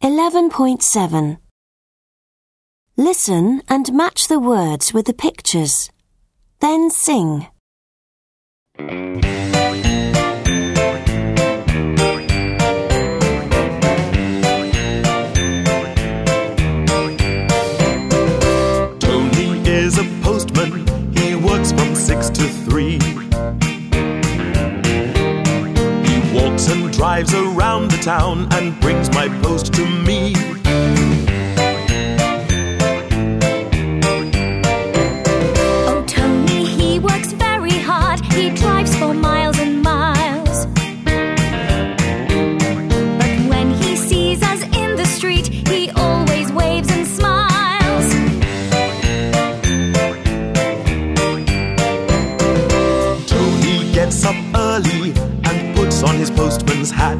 11.7. Listen and match the words with the pictures. Then sing. Tony is a postman. He works from 6 to 3. He walks and drives around the town and brings my post to me. Oh, Tony, he works very hard. He drives for miles and miles. But when he sees us in the street, he always waves and smiles. Tony gets up early and puts on his postman's hat.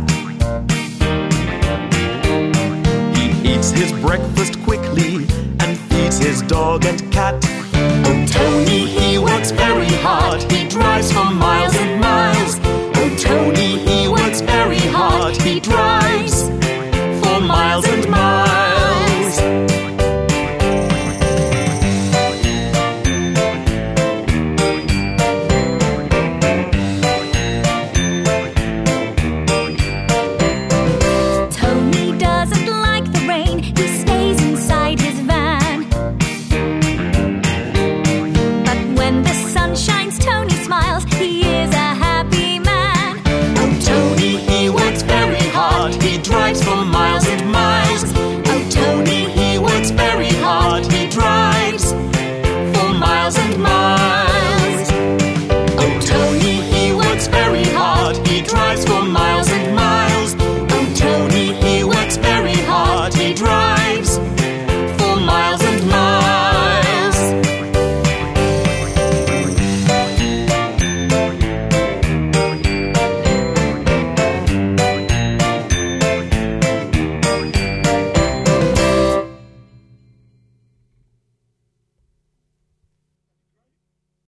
He eats his breakfast quickly and feeds his dog and cat. Oh, Tony, he works very hard. He drives for miles